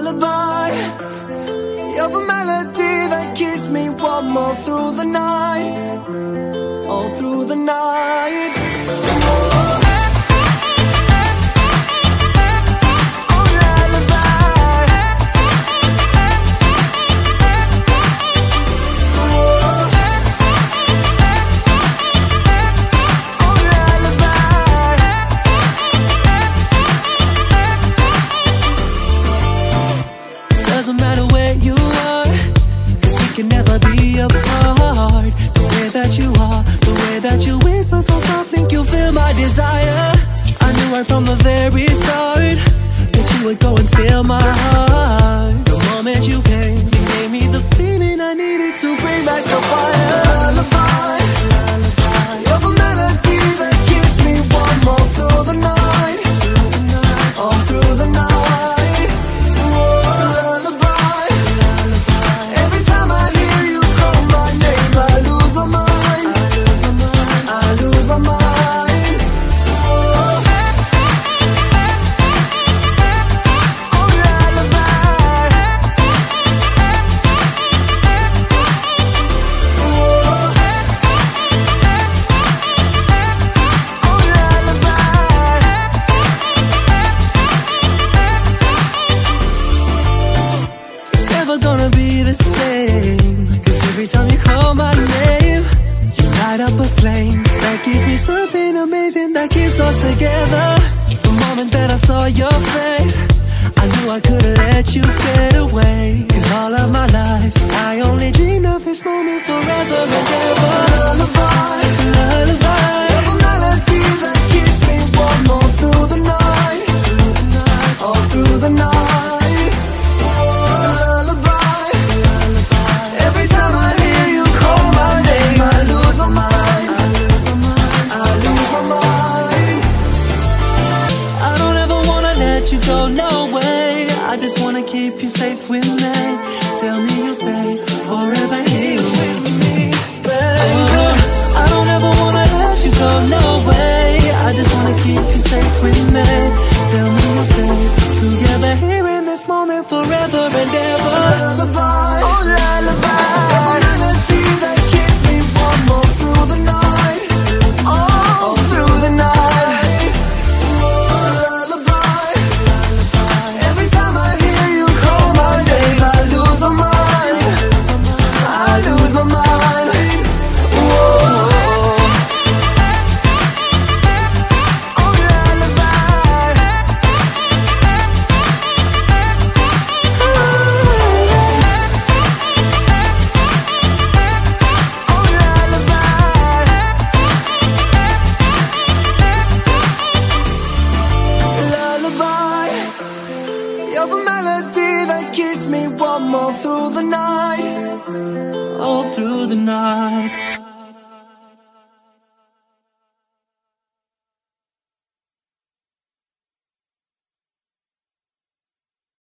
lullaby. You're the melody that keeps me warm all through the night, all through the night. Oh. Doesn't matter where you are, 'cause we can never be apart. The way that you are, the way that you whisper so softly, you feel my desire. I knew right from the very start that you would go and steal my heart. The moment you came, you gave me the feeling I needed to bring back the fire. Lullaby, you're the melody that keeps me warm all through the night, all through the night. Gonna be the same, 'cause every time you call my name, you light up a flame that gives me something amazing that keeps us together. The moment that I saw your face, I knew I couldn't let you get away, 'cause all of my life I only dreamed of this moment forever and ever. Lullaby, lullaby, you're the melody that keeps me warm all through the night, all through the night. You go no way. I just wanna keep you safe with me. Tell me you'll stay forever here with me, baby. I don't ever wanna let you go no way. I just wanna keep you safe with me. Tell me you'll stay together here in this moment forever and ever. Lullaby, oh lullaby, you're the melody that keeps me warm all through the night, all through the night. You're the melody that keeps me warm all through the night, all through the night.